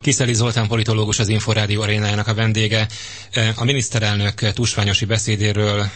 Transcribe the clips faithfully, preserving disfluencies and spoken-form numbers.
Kiszeli Zoltán politológus, az Inforádió arénájának a vendége. A miniszterelnök tusványosi beszédéről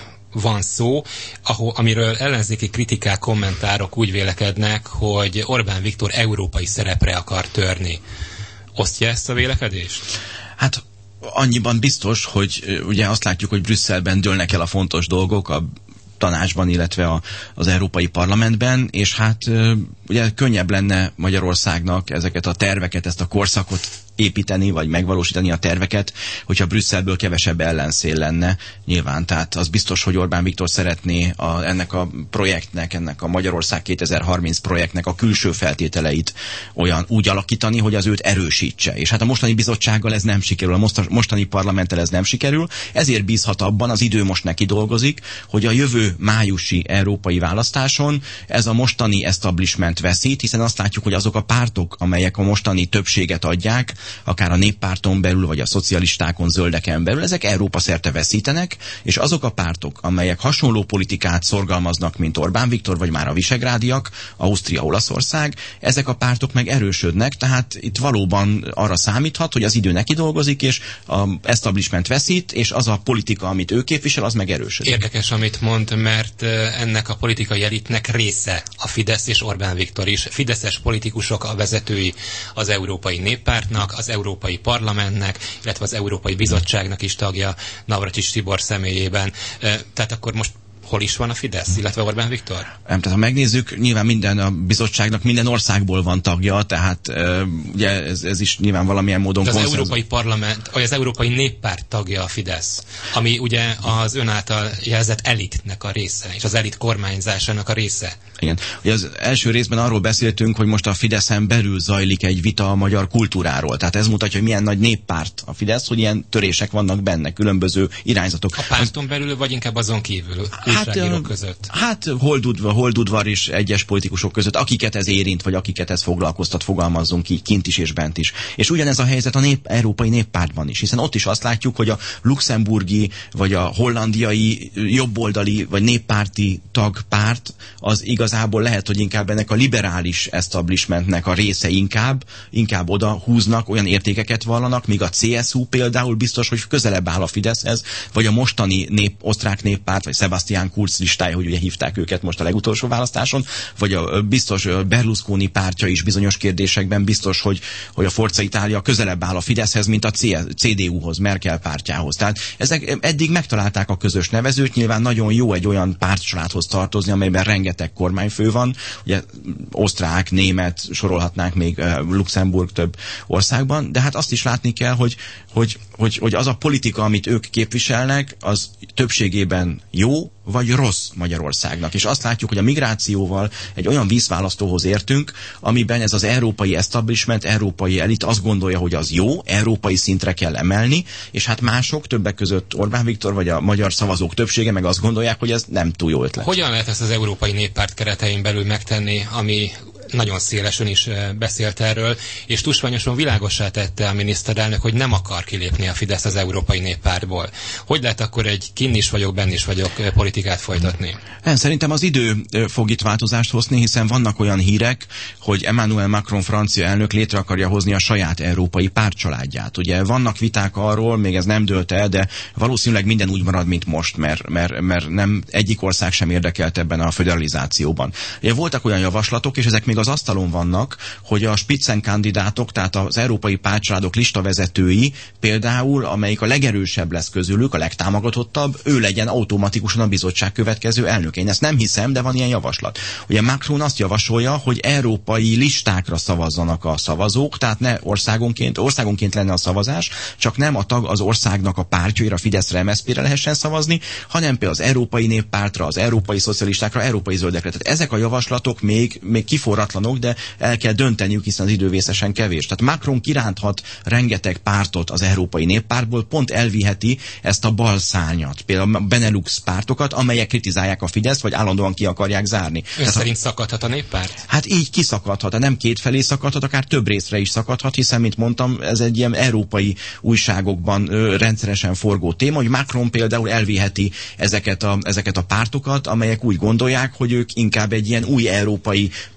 van szó, ahol, amiről ellenzéki kritikák, kommentárok úgy vélekednek, hogy Orbán Viktor európai szerepre akar törni. Osztja ezt a vélekedést? Hát annyiban biztos, hogy ugye azt látjuk, hogy Brüsszelben dőlnek el a fontos dolgok, a tanácsban, illetve a, az Európai Parlamentben, és hát ugye könnyebb lenne Magyarországnak ezeket a terveket, ezt a korszakot építeni, vagy megvalósítani a terveket, hogyha Brüsszelből kevesebb ellenszél lenne nyilván. Tehát az biztos, hogy Orbán Viktor szeretné a, ennek a projektnek, ennek a Magyarország kétezer-harminc projektnek a külső feltételeit olyan úgy alakítani, hogy az őt erősítse. És hát a mostani bizottsággal ez nem sikerül, a mostani parlamenttel ez nem sikerül, ezért bízhat abban, az idő most neki dolgozik, hogy a jövő májusi európai választáson ez a mostani establishment veszít, hiszen azt látjuk, hogy azok a pártok, amelyek a mostani többséget adják, akár a néppárton belül, vagy a szocialistákon, zöldeken belül, ezek Európa szerte veszítenek, és azok a pártok, amelyek hasonló politikát szorgalmaznak, mint Orbán Viktor, vagy már a visegrádiak, Ausztria, Olaszország, ezek a pártok meg erősödnek, tehát itt valóban arra számíthat, hogy az idő neki dolgozik, és a establishment veszít, és az a politika, amit ő képvisel, az meg erősödik. Érdekes, amit mond, mert ennek a politikai elitnek része a Fidesz és Orbán Viktor is. Fideszes politikusok a vezetői az Európai Néppártnak, az Európai Parlamentnek, illetve az Európai Bizottságnak is tagja Navracsics Tibor személyében. Tehát akkor most hol is van a Fidesz, illetve Orbán Viktor? Nem, tehát ha megnézzük, nyilván minden a bizottságnak minden országból van tagja, tehát uh, ugye ez, ez is nyilván valamilyen módon de az konszenzus. Európai Parlament, vagy az Európai Néppárt tagja a Fidesz, ami ugye az ön által jelzett elitnek a része, és az elit kormányzásának a része. Igen. Ugye az első részben arról beszéltünk, hogy most a Fideszen belül zajlik egy vita a magyar kultúráról. Tehát ez mutatja, hogy milyen nagy néppárt a Fidesz, hogy ilyen törések vannak benne, különböző irányzatok. A párton belül, vagy inkább azon kívül? Hát, között. hát holdudvar, holdudvar is egyes politikusok között, akiket ez érint, vagy akiket ez foglalkoztat, fogalmazzunk ki, kint is és bent is. És ugyanez a helyzet a nép, Európai Néppártban is, hiszen ott is azt látjuk, hogy a luxemburgi, vagy a hollandiai jobboldali, vagy néppárti tagpárt, az igazából lehet, hogy inkább ennek a liberális establishmentnek a része inkább, inkább oda húznak, olyan értékeket vallanak, míg a cé es u például biztos, hogy közelebb áll a Fideszhez, vagy a mostani nép, osztrák néppárt, vagy Sebastian Kurz listája, hogy ugye hívták őket most a legutolsó választáson, vagy a biztos Berlusconi pártja is bizonyos kérdésekben biztos, hogy, hogy a Forza Italia közelebb áll a Fideszhez, mint a cé dé u-hoz, Merkel pártjához. Tehát ezek eddig megtalálták a közös nevezőt, nyilván nagyon jó egy olyan pártcsaládhoz tartozni, amelyben rengeteg kormányfő van, ugye osztrák, német, sorolhatnánk még Luxemburg több országban, de hát azt is látni kell, hogy, hogy, hogy, hogy az a politika, amit ők képviselnek, az többségében jó, vagy rossz Magyarországnak. És azt látjuk, hogy a migrációval egy olyan vízválasztóhoz értünk, amiben ez az európai establishment, európai elit azt gondolja, hogy az jó, európai szintre kell emelni, és hát mások, többek között Orbán Viktor, vagy a magyar szavazók többsége meg azt gondolják, hogy ez nem túl jó ötlet. Hogyan lehet ezt az Európai Néppárt keretein belül megtenni, ami nagyon szélesen is beszélt erről, és tusványosan világossá tette a miniszterelnök, hogy nem akar kilépni a Fidesz az Európai Néppártból. Hogy lehet akkor egy kinn is vagyok, benn is vagyok politikát folytatni? Én szerintem az idő fog itt változást hozni, hiszen vannak olyan hírek, hogy Emmanuel Macron francia elnök létre akarja hozni a saját európai pártcsaládját. Ugye vannak viták arról, még ez nem dőlt el, de valószínűleg minden úgy marad, mint most, mert, mert, mert nem egyik ország sem érdekelt ebben a föderalizációban. Ugye voltak olyan javaslatok, és ezek még az asztalon vannak, hogy a spitzenkandidátok, tehát az európai pártcsaládok listavezetői például, amelyik a legerősebb lesz közülük, a legtámogatottabb, ő legyen automatikusan a bizottság következő elnöke. Én ezt nem hiszem, de van ilyen javaslat. Ugye Macron azt javasolja, hogy európai listákra szavazzanak a szavazók, tehát ne országonként, országonként lenne a szavazás, csak nem a tag az országnak a pártjaira, Fideszre, em es zé pére lehessen szavazni, hanem például az Európai Néppártra, az Európai Szocialistákra, Európai Zöldekre. Tehát ezek a javaslatok még, még kiforratlanok, de el kell dönteniük, hiszen az idő vészesen kevés. Tehát Macron kiránthat rengeteg pártot az Európai Néppártból, pont elviheti ezt a balszárnyat, például a Benelux pártokat, amelyek kritizálják a Fideszt, vagy állandóan ki akarják zárni. Ön Tehát, szerint szakadhat a néppárt? Hát így kiszakadhat, nem kétfelé szakadhat, akár több részre is szakadhat, hiszen, mint mondtam, ez egy ilyen európai újságokban ö, rendszeresen forgó téma, hogy Macron például elviheti ezeket a, ezeket a pártokat, amelyek úgy gondolják, hogy ők inkább egy ilyen új európai pártcsalád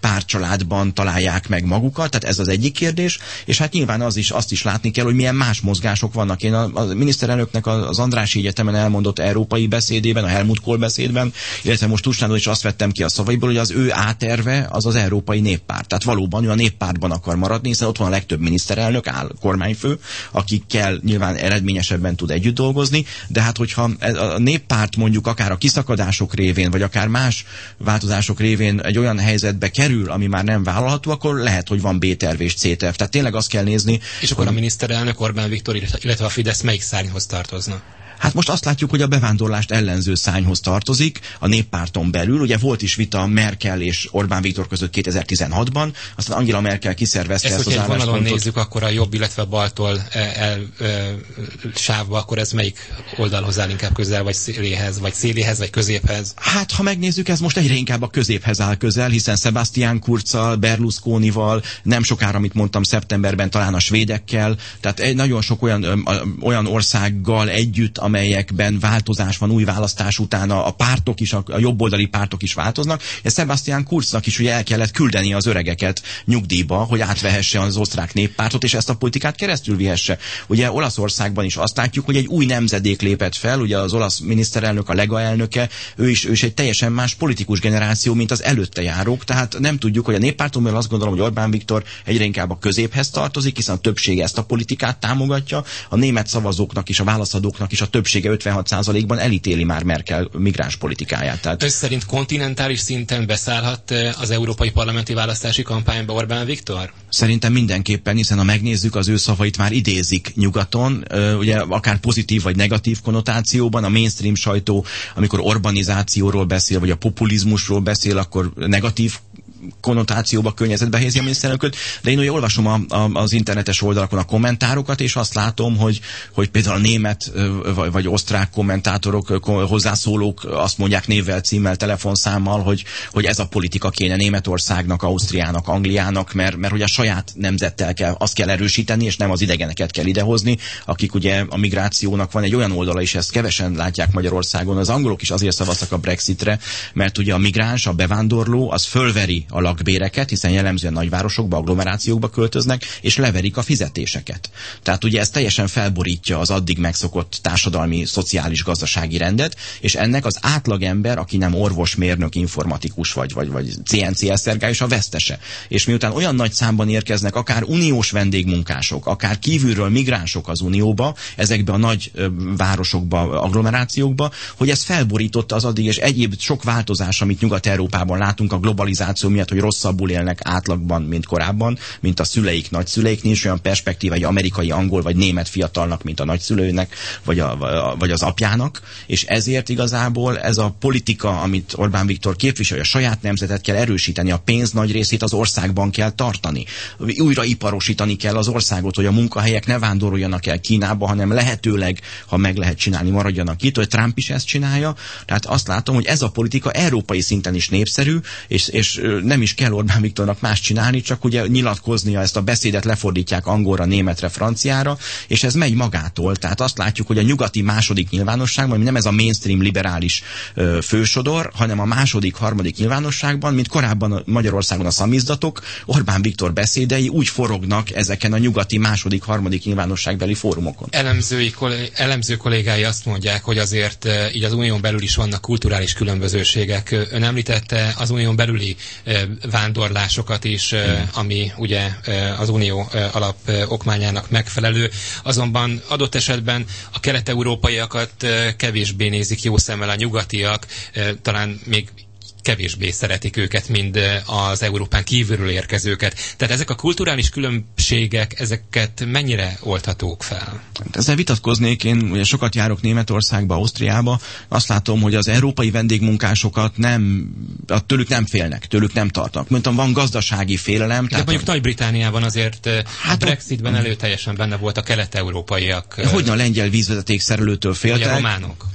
családban találják meg magukat, tehát ez az egyik kérdés, és hát nyilván az is, azt is látni kell, hogy milyen más mozgások vannak. Én a, a miniszterelnöknek az Andrássy Egyetemen elmondott európai beszédében, a Helmut Kohl beszédben, illetve most Tusnádon is azt vettem ki a szavaiból, hogy az ő áterve az az Európai Néppárt. Tehát valóban ő a néppártban akar maradni, hiszen ott van a legtöbb miniszterelnök, áll, kormányfő, akikkel nyilván eredményesebben tud együtt dolgozni, de hát hogyha a néppárt mondjuk akár a kiszakadások révén, vagy akár más változások révén egy olyan helyzetbe kerül, ami már nem vállalható, akkor lehet, hogy van B-terv és C-terv. Tehát tényleg azt kell nézni. És akkor a miniszterelnök Orbán Viktor, illetve a Fidesz melyik szárnyhoz tartozna? Hát most azt látjuk, hogy a bevándorlást ellenző szárnyhoz tartozik, a néppárton belül. Ugye volt is vita Merkel és Orbán Viktor között kétezer-tizenhatban, aztán Angela Merkel kiszervezte ezt, ezt az álláspontot. Ezt, hogyha nézzük, akkor a jobb, illetve a baltól el, el, el, sávba, akkor ez melyik oldalhoz áll inkább közel, vagy széléhez, vagy széléhez, vagy középhez? Hát, ha megnézzük, ez most egyre inkább a középhez áll közel, hiszen Sebastian Kurzzal, Berlusconival, nem sokára, amit mondtam, szeptemberben talán a svédekkel, tehát egy nagyon sok olyan, olyan országgal együtt, amelyekben változás van, új választás után a, a pártok is, a, a jobboldali pártok is változnak. És Sebastian Kurznak is ugye el kellett küldeni az öregeket nyugdíjba, hogy átvehesse az osztrák néppártot, és ezt a politikát keresztül vihesse. Ugye Olaszországban is azt látjuk, hogy egy új nemzedék lépett fel, ugye az olasz miniszterelnök, a Lega elnöke, ő is, ő is egy teljesen más politikus generáció, mint az előtte járók, tehát nem tudjuk, hogy a néppárton belül azt gondolom, hogy Orbán Viktor egyre inkább a középhez tartozik, hiszen a többsége ezt a politikát támogatja, a német szavazóknak is, a válaszadóknak is a többsége ötvenhat százalékban elítéli már Merkel migráns politikáját. Tehát... Ön szerint kontinentális szinten beszállhat az európai parlamenti választási kampányba Orbán Viktor? Szerintem mindenképpen, hiszen ha megnézzük, az ő szavait már idézik nyugaton, ugye akár pozitív vagy negatív konnotációban, a mainstream sajtó, amikor urbanizációról beszél, vagy a populizmusról beszél, akkor negatív konnotációba, környezetbe helyezi a miniszterelnököt, de én ugye olvasom a, a, az internetes oldalakon a kommentárokat, és azt látom, hogy, hogy például a német vagy, vagy osztrák kommentátorok, hozzászólók azt mondják névvel, címmel, telefonszámmal, hogy, hogy ez a politika kéne Németországnak, Ausztriának, Angliának, mert, mert hogy a saját nemzettel kell, azt kell erősíteni, és nem az idegeneket kell idehozni, akik ugye a migrációnak van egy olyan oldala is, ezt kevesen látják Magyarországon, az angolok is azért szavaztak a Brexitre, mert ugye a migráns, a bevándorló, az fölveri a lakbéreket, hiszen jellemzően nagyvárosokba, agglomerációkba költöznek, és leverik a fizetéseket. Tehát ugye ez teljesen felborítja az addig megszokott társadalmi, szociális, gazdasági rendet, és ennek az átlagember, aki nem orvos, mérnök, informatikus vagy, vagy, vagy cé en cé es-szergályos, a vesztese. És miután olyan nagy számban érkeznek akár uniós vendégmunkások, akár kívülről migránsok az unióba, ezekbe a nagy ö, városokba, agglomerációkba, hogy ez felborította az addig, és egyéb sok változás, amit Nyugat-Európában látunk a globalizáció miatt, hogy rosszabbul élnek átlagban, mint korábban, mint a szüleik, nagyszüleik, nincs olyan perspektíva egy amerikai, angol vagy német fiatalnak, mint a nagyszülőnek, vagy, a, vagy az apjának, és ezért igazából ez a politika, amit Orbán Viktor képvisel, a saját nemzetet kell erősíteni, a pénz nagy részét az országban kell tartani. Újraiparosítani kell az országot, hogy a munkahelyek ne vándoroljanak el Kínába, hanem lehetőleg, ha meg lehet csinálni, maradjanak itt, hogy Trump is ezt csinálja. Tehát azt látom, hogy ez a politika európai szinten is népszerű, és, és nem is kell Orbán Viktornak más csinálni, csak ugye nyilatkoznia, ezt a beszédet lefordítják angolra, németre, franciára, és ez megy magától. Tehát azt látjuk, hogy a nyugati második nyilvánosságban, nem ez a mainstream liberális ö, fősodor, hanem a második, harmadik nyilvánosságban, mint korábban Magyarországon a szamizdatok, Orbán Viktor beszédei úgy forognak ezeken a nyugati második, harmadik nyilvánosságbeli fórumokon. Elemzői, kollé- elemző kollégái azt mondják, hogy azért így az unión belül is vannak kulturális különbözőségek. Ön említette az unión belüli vándorlásokat is, ami ugye az unió alap okmányának megfelelő. Azonban adott esetben a kelet-európaiakat kevésbé nézik jó szemmel a nyugatiak, talán még kevésbé szeretik őket, mint az Európán kívülről érkezőket. Tehát ezek a kulturális különbségek, ezeket mennyire oldhatók fel? Ezzel vitatkoznék, én ugye sokat járok Németországba, Ausztriába, azt látom, hogy az európai vendégmunkásokat nem, tőlük nem félnek, tőlük nem tartanak. Mondtam, van gazdasági félelem. De mondjuk a... Nagy-Britanniában azért hát a Brexitben előteljesen benne volt a kelet-európaiak. Hogyan a lengyel vízvezeték szerelőtől féltek? Vagy a románok.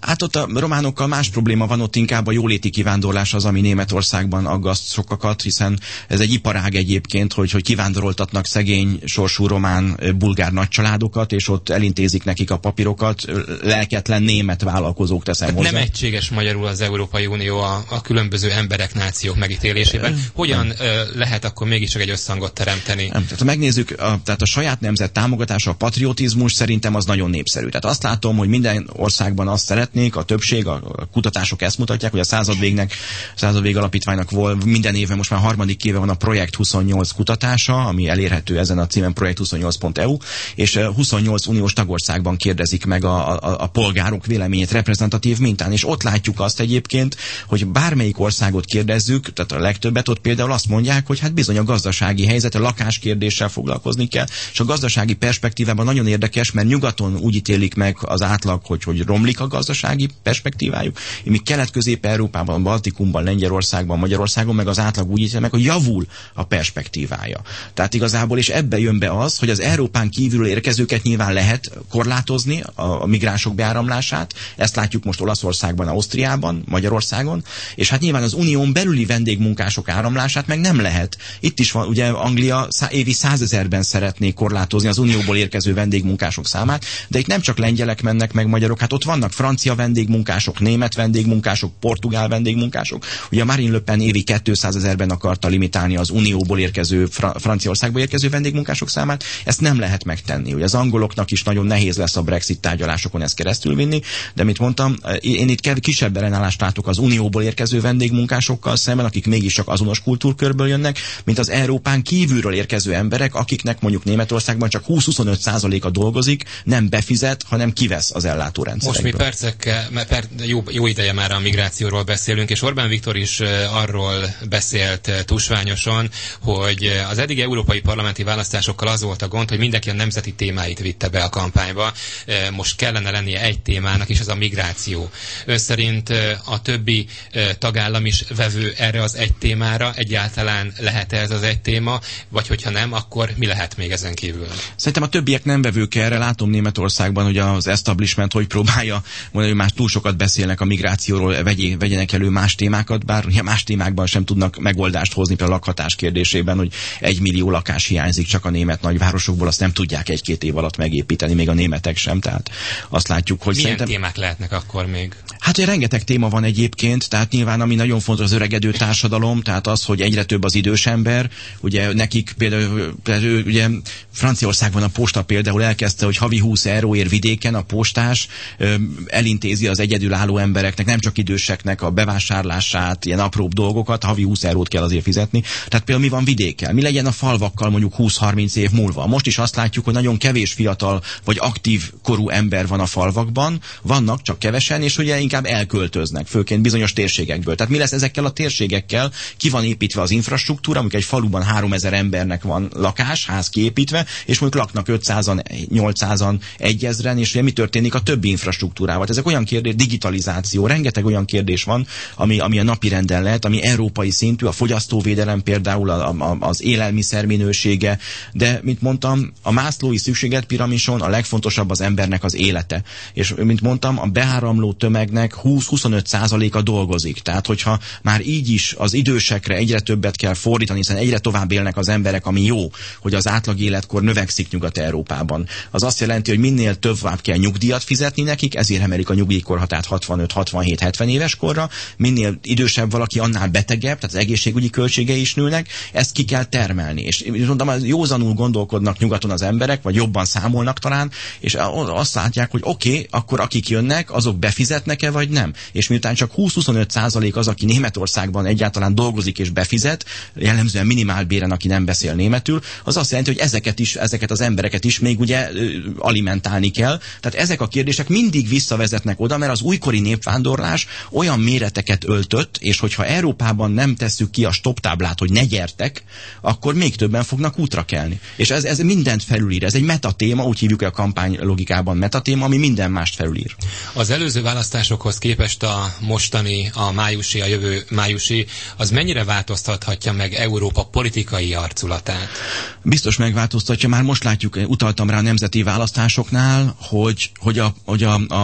Hát ott a románokkal más probléma van, ott inkább a jóléti kivándorlás az, ami Németországban aggaszt sokakat, hiszen ez egy iparág egyébként, hogy, hogy kivándoroltatnak szegény, sorsú román, bulgár nagycsaládokat, és ott elintézik nekik a papírokat, lelketlen német vállalkozók teszem Tehát hozzá. nem egységes magyarul az Európai Unió a, a különböző emberek, nációk megítélésében. Hogyan nem. lehet akkor mégiscsak egy összhangot teremteni? Nem. Tehát ha megnézzük, a, tehát a saját nemzet támogatása, a patriotizmus szerintem az nagyon népszerű. Tehát azt látom, hogy minden országban azt szeretnék, a többség, a, a kutatások ezt mutatják, hogy a századvégnek, a századvég alapítványnak volt minden éve, most már harmadik éve van a Projekt huszonnyolc kutatása, ami elérhető ezen a címen projekt huszonnyolc pont e u, és huszonnyolc uniós tagországban kérdezik meg a, a, a polgárok véleményét reprezentatív mintán, és ott látjuk azt egyébként, hogy bármelyik országot kérdezzük, tehát a legtöbbet ott például azt mondják, hogy hát bizony a gazdasági helyzet, a lakáskérdéssel foglalkozni kell, és a gazdasági perspektívában nagyon érdekes, mert nyugaton úgy ítélik meg az átlag, hogy, hogy romlik a gazdasági perspektívájuk, míg Kelet-Közép-Európában, Baltikumban, Lengyelországban, Magyarországon meg az átlag úgy ítélik meg, hogy javul a perspektívája. Tehát igazából, és ebbe jön be az, hogy az Európán kívülről érkezőket nyilván lehet korlátozni, a, a migránsok beáramlását, ezt látjuk most Olaszországban, Ausztriában, Magyarországon, és hát nyilván az unión belüli vendégmunkások áramlását meg nem lehet. Itt is van, ugye Anglia szá, évi százezerben szeretné korlátozni az unióból érkező vendégmunkások számát, de itt nem csak lengyelek mennek meg magyarok, hát ott vannak francia vendégmunkások, német vendégmunkások, portugál vendégmunkások. Ugye Marine Le Pen évi kétszázezerben akarta limitálni az unióból érkező, Fra- Franciaországból érkező vendégmunkások számát, ezt nem lehet megtenni. Ugye az angoloknak is nagyon nehéz lesz a Brexit tárgyalásokon ezt keresztülvinni, de mit mondtam, én itt kisebb ellenállást látok az unióból érkező vendégmunkásokkal szemben, akik mégiscsak azonos kultúrkörből jönnek, mint az Európán kívülről érkező emberek, akiknek mondjuk Németországban csak húsz-huszonöt százaléka dolgozik, nem befizet, hanem kivesz az ellátórendszerekből. Most mi percekkel, per, jó, jó ideje már a migrációról beszélünk, és Orbán Viktor is arról beszélt tusványosan, hogy az eddigi európai parlamenti választásokkal az volt a gond, hogy mindenki a nemzeti témáit vitte be a kampányba. Most kellene lennie egy témának, és ez a migráció. Ön szerint a többi tagállam is vevő erre az egy témára? Egyáltalán lehet ez az egy téma? Vagy hogyha nem, akkor mi lehet még ezen kívül? Szerintem a többiek nem vevők erre. Látom Németországban, hogy az establishment hogy próbálja, mondani, hogy már túl sokat beszélnek a migrációról, vegy, vegyenek elő más témákat, bár ugye más témákban sem tudnak megoldást hozni, például a lakhatás kérdésében, hogy egy millió lakás hiányzik csak a német nagyvárosokból, azt nem tudják egy-két év alatt megépíteni, még a németek sem, tehát azt látjuk, hogy milyen szerintem... témák lehetnek akkor még? Hát, hogy rengeteg téma van egyébként, tehát nyilván ami nagyon fontos az öregedő társadalom, tehát az, hogy egyre több az idős ember, ugye nekik például, például ugye Franciaországban a posta például elkezdte, hogy havi húsz euróért vidéken a postás ö, elintézi az egyedülálló embereknek, nem csak időseknek a bevásárlását, ilyen apróbb dolgokat, havi húsz eurót kell azért fizetni. Tehát például mi van vidékkel? Mi legyen a falvakkal mondjuk húsz-harminc év múlva? Most is azt látjuk, hogy nagyon kevés fiatal vagy aktív korú ember van a falvakban, vannak csak kevesen, és ugye inkább elköltöznek, főként bizonyos térségekből. Tehát mi lesz ezekkel a térségekkel? Ki van építve az infrastruktúra, amikor egy faluban háromezer embernek van lakás, ház kiépítve, és mondjuk laknak ötszázan, nyolcszázan, egyezren, és ugye mi történik a többi infrastruktúrával? Ezek olyan kérdés, digitalizáció, rengeteg olyan kérdés van, ami, ami a napirenden lehet, ami európai szintű, a fogyasztóvédelem például, a, a, az élelmiszer minősége, de mint mondtam, a Maslow'i szükségletpiramison a legfontosabb az embernek az élete. És mint mondtam, a beáramló tömegnek húsz-huszonöt százaléka dolgozik. Tehát, hogyha már így is az idősekre egyre többet kell fordítani, hiszen egyre tovább élnek az emberek, ami jó, hogy az átlag életkor növekszik Nyugat-Európában. Az azt jelenti, hogy minél tovább kell nyugdíjat fizetni nekik, ezért emelik a nyugdíjkorhatárt hatvanöt hatvanhét hetven éves korra, minél idősebb valaki, annál betegebb, tehát az egészségügyi költségei is nőnek, ezt ki kell termelni. És mondom, józanul gondolkodnak nyugaton az emberek, vagy jobban számolnak talán, és azt látják, hogy oké, okay, akkor akik jönnek, azok befizetnek-e, vagy nem. És miután csak húsz-huszonöt százalék az, aki Németországban egyáltalán dolgozik és befizet, jellemzően minimálbéren, aki nem beszél németül, az azt jelenti, hogy ezeket is, ezeket az embereket is még ugye alimentálni kell. Tehát ezek a kérdések mindig visszavezetnek oda, mert az újkori népvándorlás olyan méreteket öltött, és hogyha Európában nem tesszük ki a stop táblát, hogy ne gyertek, akkor még többen fognak útra kelni. És ez, ez mindent felülír. Ez egy metatéma, úgy hívjuk a kampány logikában metatéma, ami minden mást felülír. Az előző választásokhoz képest a mostani, a májusi, a jövő májusi, az mennyire változtathatja meg Európa politikai arculatát? Biztos megváltoztatja. Már most látjuk, utaltam rá a nemzeti választásoknál, hogy, hogy, a, hogy a, a, a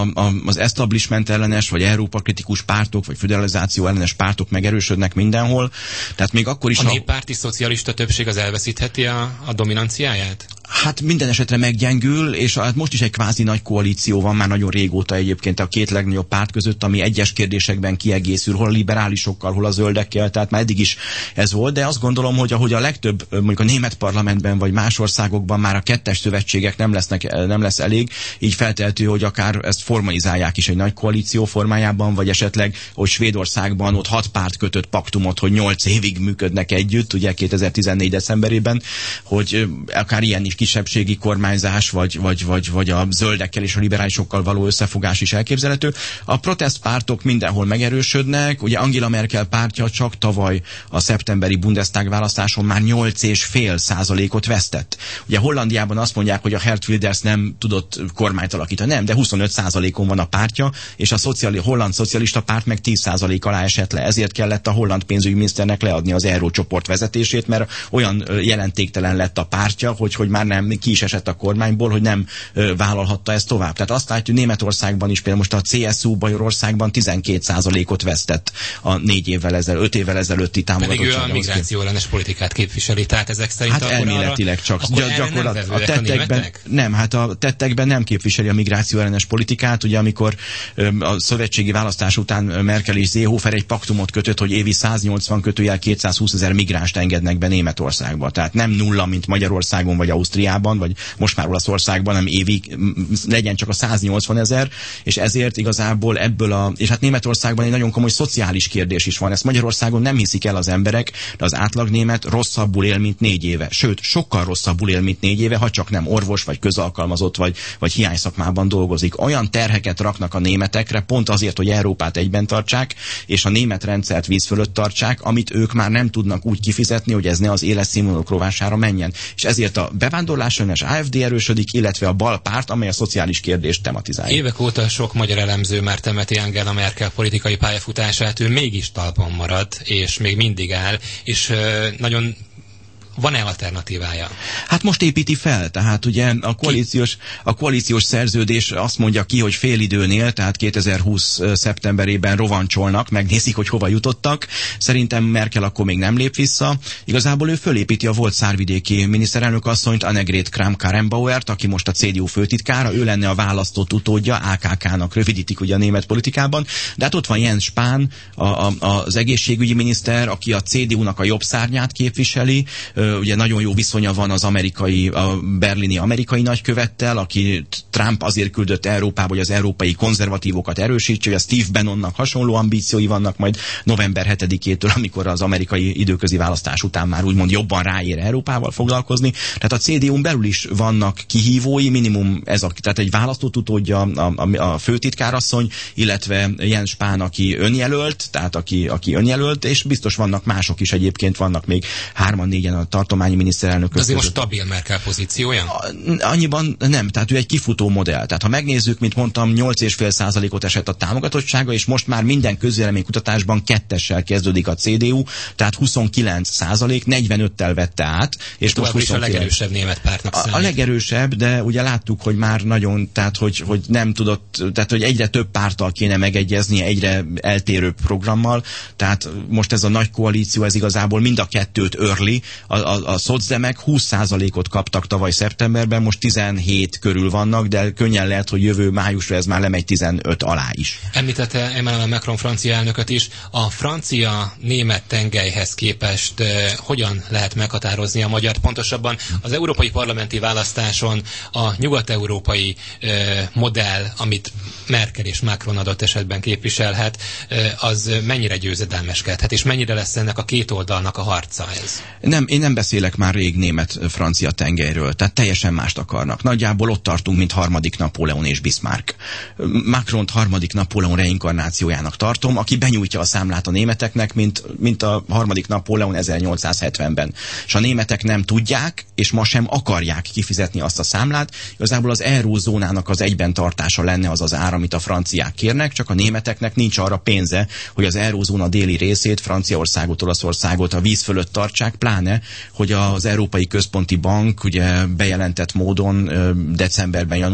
az establishment ellenes, vagy Európa kritikus pártok, vagy föderalizáció ellenes pártok megerősödnek mindenhol. Tehát még akkor is... A néppárti szocialista többség az elveszítheti a, a dominanciáját? Hát minden esetre meggyengül, és hát most is egy kvázi nagy koalíció van már nagyon régóta egyébként a két legnagyobb párt között, ami egyes kérdésekben kiegészül, hol a liberálisokkal, hol a zöldekkel, tehát már eddig is ez volt, de azt gondolom, hogy ahogy a legtöbb, mondjuk a német parlamentben vagy más országokban már a kettes szövetségek nem lesznek, nem lesz elég, így feltehető, hogy akár ezt formalizálják is egy nagy koalíció formájában, vagy esetleg, hogy Svédországban ott hat párt kötött paktumot, hogy nyolc évig működnek együtt, ugye kétezer-tizennégy decemberében, hogy akár ilyen is kisebbségi kormányzás, vagy, vagy, vagy, vagy a zöldekkel és a liberálisokkal való összefogás is elképzelhető. A protestpártok mindenhol megerősödnek, ugye Angela Merkel pártja csak tavaly a szeptemberi Bundestag választáson már nyolc egész öt százalékot vesztett. Ugye Hollandiában azt mondják, hogy a Geert Wilders nem tudott kormányt alakítani, nem, de huszonöt százalékon van a pártja, és a szociali, holland szocialista párt meg tíz százalék alá esett le. Ezért kellett a holland pénzügyminiszternek leadni az Eurócsoport vezetését, mert olyan jelentéktelen lett a pártja, hogy, hogy már nem ki is esett a kormányból, hogy nem ö, vállalhatta ezt tovább. Tehát azt látjuk, Németországban is például most a cé es u Bajorországban tizenkét százalékot vesztett a négy évvel ezelőtt, öt évvel ezelőtti támogatottsága. Pedig ő a migráció ellenes politikát képviseli, tehát ezek szerint hát elméletileg csak. Gyakorlat, a tettekben, a nem, hát a tettekben nem képviseli a migráció ellenes politikát. Ugye amikor ö, a szövetségi választás után Merkel és Seehofer egy paktumot kötött, hogy évi száznyolcvan kötőjel kétszázhúsz ezer migránst engednek be Németországba. Tehát nem nulla, mint Magyarországon vagy Ausztriában, vagy most már Olaszországban, hanem évi legyen csak a száznyolcvan ezer, és ezért igazából ebből a, és hát Németországban egy nagyon komoly szociális kérdés is van. Ezt Magyarországon nem hiszik el az emberek, de az átlag német rosszabbul él, mint négy éve. Sőt, sokkal rosszabbul él, mint négy éve, ha csak nem orvos, vagy közalkalmazott, vagy, vagy hiányszakmában dolgozik. Olyan terheket raknak a németekre, pont azért, hogy Európát egyben tartsák, és a német rendszert víz fölött tartsák, amit ők már nem tudnak úgy kifizetni, hogy ez ne az életszínvonaluk rovására menjen. És ezért a bevándorlásellenes á ef dé erősödik, illetve a bal párt, amely a szociális kérdést tematizálja. Évek óta sok magyar elemző már temeti Angela Merkel politikai pályafutását, ő mégis talpon marad, és még mindig áll, és uh, nagyon van-e alternatívája? Hát most építi fel, tehát ugye a koalíciós, a koalíciós szerződés azt mondja ki, hogy félidőnél, tehát kétezer-húsz szeptemberében rovancsolnak, megnézik, hogy hova jutottak. Szerintem Merkel akkor még nem lép vissza. Igazából ő fölépíti a volt szárvidéki miniszterelnök asszonyt, Annegret Kramp-Karrenbauert, aki most a cé dé u főtitkára, ő lenne a választott utódja, á ká ká-nak rövidítik ugye a német politikában, de hát ott van Jens Spahn, a, a, az egészségügyi miniszter, aki a cé dé u-nak a jobb szárnyát képviseli. Ugye nagyon jó viszonya van az amerikai, a berlini amerikai nagykövettel, aki Trump azért küldött Európába, hogy az európai konzervatívokat erősítse, hogy a Steve Bannonnak hasonló ambíciói vannak majd november hetedikétől, amikor az amerikai időközi választás után már úgymond jobban ráér Európával foglalkozni. Tehát a cé dé u-n belül is vannak kihívói, minimum ez a, tehát egy választott utódja a, a, a főtitkárasszony, illetve Jens Spahn, aki önjelölt, tehát aki, aki önjelölt, és biztos vannak mások is egyébként, vannak még hárman-négyen a tartományi miniszterelnök. Azért most stabil Merkel pozíciója? Annyiban nem, tehát ő egy kifutó modell. Tehát ha megnézzük, mint mondtam, nyolc egész öt százalékot esett a támogatottsága, és most már minden közvéleménykutatásban kettessel kezdődik a cé dé u, tehát huszonkilenc százalék, negyvenöttel vette át. És most huszonkilenc. A legerősebb német pártnak a, a legerősebb, de ugye láttuk, hogy már nagyon, tehát hogy, hogy nem tudott, tehát hogy egyre több párttal kéne megegyezni, egyre eltérőbb programmal, tehát most ez a nagy koalíció, ez igazából mind a kettőt örli. A, a, a szocdemek húsz százalékot kaptak tavaly szeptemberben, most tizenhét körül vannak, de könnyen lehet, hogy jövő májusra ez már lemegy tizenöt alá is. Említette Emmanuel Macron francia elnököt is. A francia-német tengelyhez képest eh, hogyan lehet meghatározni a magyart? Pontosabban az európai parlamenti választáson a nyugat-európai eh, modell, amit Merkel és Macron adott esetben képviselhet, eh, az mennyire győzedelmeskedhet, és mennyire lesz ennek a két oldalnak a harca ez? Nem, én nem beszélek már rég német-francia tengelyről, tehát teljesen mást akarnak. Nagyjából ott tartunk, mint harmadik Napóleon és Bismarck. Macront harmadik Napóleon reinkarnációjának tartom, aki benyújtja a számlát a németeknek, mint, mint a harmadik Napóleon ezernyolcszázhetvenben. És a németek nem tudják, és ma sem akarják kifizetni azt a számlát. Igazából az eurózónának az egyben tartása lenne az az ár, amit a franciák kérnek, csak a németeknek nincs arra pénze, hogy az eurózóna déli részét, Franciaországot, Olaszországot a víz fölött tartsák, pláne, hogy az Európai Központi Bank ugye bejelentett módon decemberben, januárban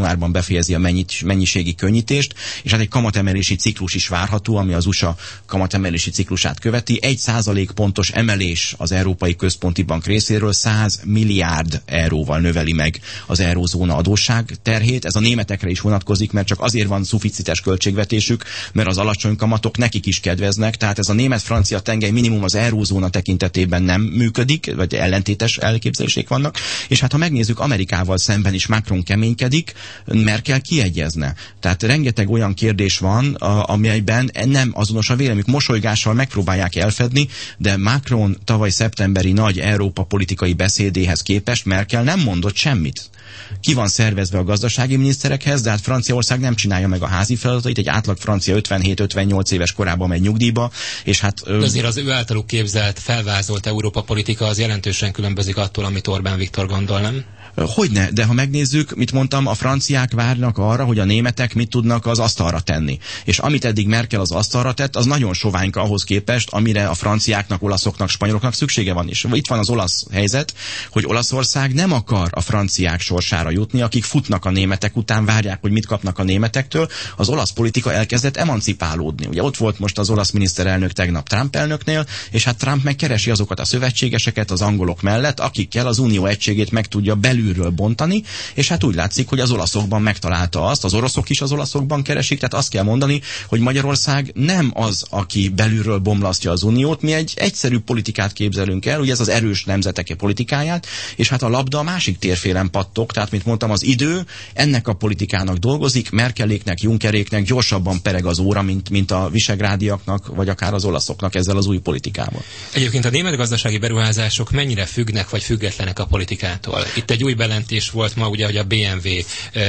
januárban befejezi a mennyiségi könnyítést, és hát egy kamatemelési ciklus is várható, ami az u es á kamatemelési ciklusát követi. Egy százalék pontos emelés az Európai Központi Bank részéről száz milliárd euróval növeli meg az eurózóna adósság terhét. Ez a németekre is vonatkozik, mert csak azért van szuficites költségvetésük, mert az alacsony kamatok nekik is kedveznek, tehát ez a német-francia tengely minimum az eurózóna tekintetében nem működik, vagy ellentétes elképzelések vannak, és hát ha megnézzük, Amerikával szemben is Macron keménykedik, Merkel kiegyezne. Tehát rengeteg olyan kérdés van, amelyben nem azonos a véleményük. Mosolygással megpróbálják elfedni, de Macron tavaly szeptemberi nagy Európa politikai beszédéhez képest Merkel nem mondott semmit. Ki van szervezve a gazdasági miniszterekhez, de hát Franciaország nem csinálja meg a házi feladatait, egy átlag francia ötvenhét-ötvennyolc éves korában megy nyugdíjba, és hát... De azért az ő általuk képzelt, felvázolt Európa politika az jelentősen különbözik attól, amit Orbán Viktor gondol, nem? Hogyne, de ha megnézzük, mit mondtam, a franciák várnak arra, hogy a németek mit tudnak az asztalra tenni. És amit eddig Merkel az asztalra tett, az nagyon soványka ahhoz képest, amire a franciáknak, olaszoknak, spanyoloknak szüksége van is. Itt van az olasz helyzet, hogy Olaszország nem akar a franciák sorsára jutni, akik futnak a németek után, várják, hogy mit kapnak a németektől. Az olasz politika elkezdett emancipálódni. Ugye ott volt most az olasz miniszterelnök tegnap Trump elnöknél, és hát Trump megkeresi azokat a szövetségeseket az angolok mellett, akikkel az unió egységét meg tudja belül belülről bontani, és hát úgy látszik, hogy az olaszokban megtalálta azt, az oroszok is az olaszokban keresik, tehát azt kell mondani, hogy Magyarország nem az, aki belülről bomlasztja az uniót, mi egy egyszerű politikát képzelünk el, ugye ez az erős nemzetek politikáját, és hát a labda a másik térfélen pattog, tehát mint mondtam, az idő ennek a politikának dolgozik, Merkeléknek, Junckeréknek gyorsabban pereg az óra, mint, mint a visegrádiaknak, vagy akár az olaszoknak ezzel az új politikával. Egyébként a német gazdasági beruházások mennyire függnek, vagy függetlenek a politikától? Itt egy új bejelentés volt ma, ugye, hogy a bé em vé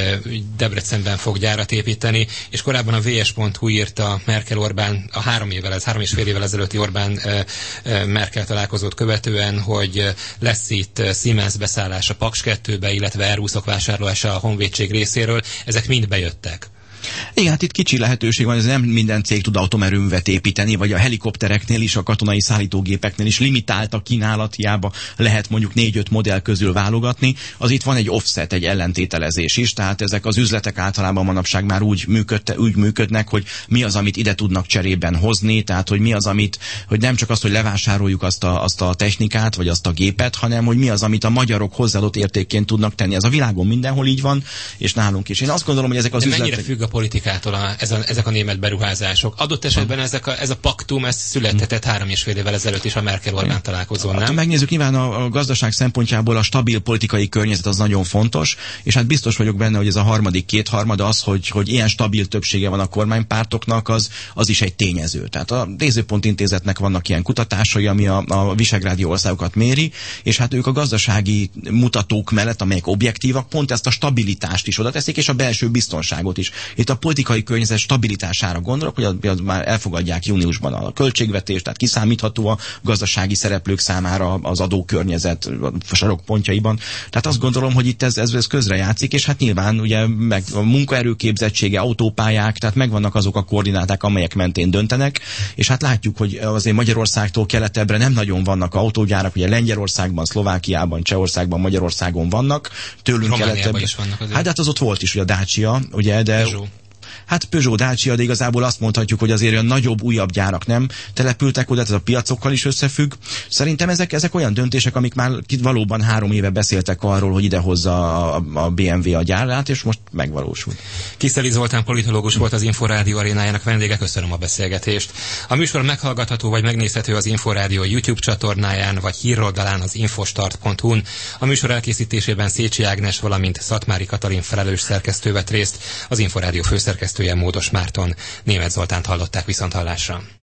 Debrecenben fog gyárat építeni, és korábban a vé es pont hu írta Merkel-Orbán, a három évvel, ez három és fél évvel ezelőtti Orbán-Merkel találkozót követően, hogy lesz itt Siemens beszállás a Paks kettőbe, illetve Airbusok vásárlása a honvédség részéről. Ezek mind bejöttek. Igen, hát itt kicsi lehetőség van, ez nem minden cég tud atomerőművet építeni, vagy a helikoptereknél is, a katonai szállítógépeknél is limitált a kínálat, hiába lehet mondjuk négy-öt modell közül válogatni. Az itt van egy offset, egy ellentételezés is, tehát ezek az üzletek általában manapság már úgy, működte, úgy működnek, hogy mi az, amit ide tudnak cserében hozni, tehát hogy mi az, amit, hogy nem csak azt, hogy levásároljuk azt a, azt a technikát, vagy azt a gépet, hanem hogy mi az, amit a magyarok hozzáadott értékként tudnak tenni. Ez a világon mindenhol így van, és nálunk is. Én azt gondolom, hogy ezek az üzletek... a politikától a, ez a, ezek a német beruházások. Adott esetben ezek a, ez a paktum, ez születhetett három és fél évvel ezelőtt is a Merkel-Orbán találkozón, nem? Hát, megnézzük, nyilván a, a gazdaság szempontjából a stabil politikai környezet az nagyon fontos, és hát biztos vagyok benne, hogy ez a harmadik kétharmada az, hogy, hogy ilyen stabil többsége van a kormánypártoknak, az, az is egy tényező. Tehát a Nézőpont Intézetnek vannak ilyen kutatásai, ami a, a visegrádi országokat méri, és hát ők a gazdasági mutatók mellett, amelyek objektívak, pont ezt a stabilitást is oda teszik, és a belső biztonságot is. Itt a politikai környezet stabilitására gondolok, hogy az, az már elfogadják júniusban a költségvetést, tehát kiszámítható a gazdasági szereplők számára az adókörnyezet a sarokpontjaiban. Tehát azt gondolom, hogy itt ez, ez, ez közrejátszik, és hát nyilván ugye meg a munkaerőképzettsége, autópályák, tehát megvannak azok a koordináták, amelyek mentén döntenek, és hát látjuk, hogy azért Magyarországtól keletebbre nem nagyon vannak autógyárak, ugye Lengyelországban, Szlovákiában, Csehországban, Magyarországon vannak, tőlünk keletebbre. Hát, hát az ott volt is, ugye a Dacia, ugye, de Peugeot. Hát Peugeot, Dacia, de igazából azt mondhatjuk, hogy azért olyan nagyobb, újabb gyárak nem települtek oda, ez a piacokkal is összefügg. Szerintem ezek, ezek olyan döntések, amik már valóban három éve beszéltek arról, hogy idehozza a, a bé em vé a gyárát, és most megvalósul. Kiszeli Zoltán politológus volt az Inforádió arénájának vendége, köszönöm a beszélgetést. A műsor meghallgatható vagy megnézhető az Inforádió YouTube csatornáján, vagy híroldalán az infostart pont hu-n. A műsor elkészítésében Szécsi Ágnes, valamint Szatmári Katalin felelős szerkesztő vett részt, az Inforádió főszerkesztője Módos Márton. Németh Zoltánt hallották, viszonthallásra.